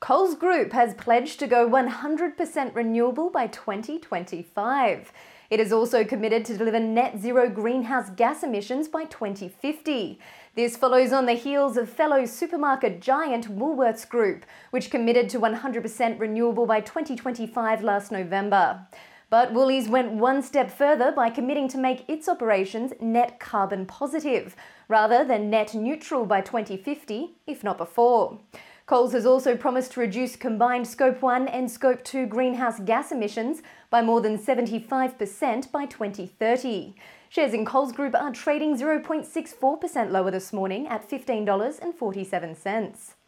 Coles Group has pledged to go 100% renewable by 2025. It is also committed to deliver net zero greenhouse gas emissions by 2050. This follows on the heels of fellow supermarket giant Woolworths Group, which committed to 100% renewable by 2025 last November. But Woolies went one step further by committing to make its operations net carbon positive, rather than net neutral by 2050, if not before. Coles has also promised to reduce combined Scope 1 and Scope 2 greenhouse gas emissions by more than 75% by 2030. Shares in Coles Group are trading 0.64% lower this morning at $15.47.